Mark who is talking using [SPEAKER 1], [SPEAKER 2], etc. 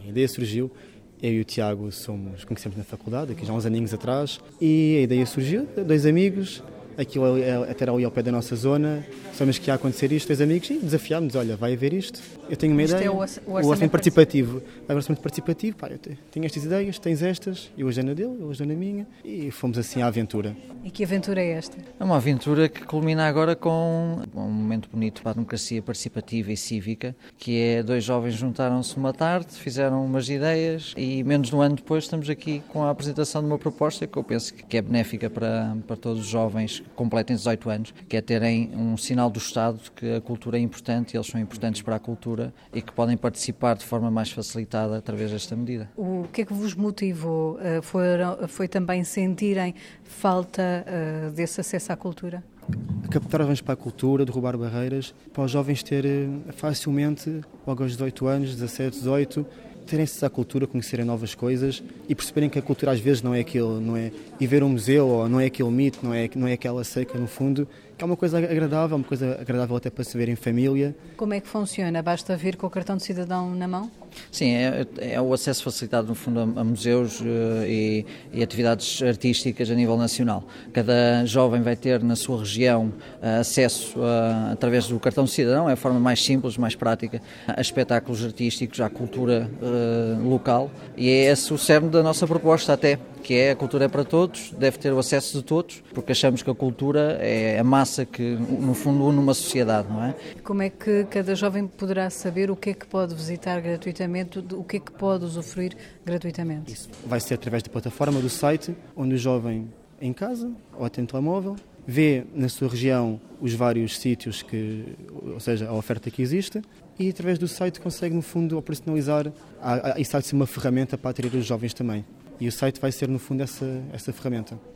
[SPEAKER 1] a ideia surgiu, eu e o Tiago conhecemos na faculdade, aqui já há uns aninhos atrás, e a ideia surgiu, 2 amigos, aquilo é até ali ao pé da nossa zona, sabemos que ia acontecer isto, 2 amigos, e desafiámos, olha, vai haver isto, eu tenho uma ideia,
[SPEAKER 2] é o
[SPEAKER 1] orçamento participativo. O orçamento participativo, pá, eu tenho estas ideias, tens estas, eu ajudei na dele, eu ajudei na minha, e fomos assim à aventura.
[SPEAKER 2] E que aventura é esta?
[SPEAKER 3] É uma aventura que culmina agora com um momento bonito para a democracia participativa e cívica, que é 2 jovens juntaram-se uma tarde, fizeram umas ideias e menos de um ano depois estamos aqui com a apresentação de uma proposta que eu penso que é benéfica para todos os jovens que completem 18 anos, que é terem um sinal do Estado que a cultura é importante e eles são importantes para a cultura e que podem participar de forma mais facilitada através desta medida.
[SPEAKER 2] O que é que vos motivou? Foi também sentirem falta desse acesso à cultura?
[SPEAKER 1] Captar jovens para a cultura, derrubar barreiras, para os jovens terem facilmente, logo aos 18 anos, 17, 18, terem acesso à cultura, conhecerem novas coisas e perceberem que a cultura às vezes não é aquilo, não é ir ver um museu ou não é aquele mito, não é aquela seca no fundo, que é uma coisa agradável até para se ver em família.
[SPEAKER 2] Como é que funciona? Basta vir com o cartão de cidadão na mão?
[SPEAKER 3] Sim, é o acesso facilitado no fundo a museus e atividades artísticas a nível nacional. Cada jovem vai ter na sua região acesso através do cartão de cidadão, é a forma mais simples, mais prática, a espetáculos artísticos, à cultura local, e é esse o cerne da nossa proposta até, que é a cultura é para todos, deve ter o acesso de todos, porque achamos que a cultura é a massa que no fundo une uma sociedade, não é?
[SPEAKER 2] Como é que cada jovem poderá saber o que é que pode visitar gratuitamente, o que é que pode usufruir gratuitamente?
[SPEAKER 1] Isso vai ser através da plataforma do site, onde o jovem em casa ou até no telemóvel vê na sua região os vários sítios, ou seja, a oferta que existe, e através do site consegue no fundo operacionalizar, isso há de ser uma ferramenta para atrair os jovens também. E o site vai ser no fundo essa ferramenta.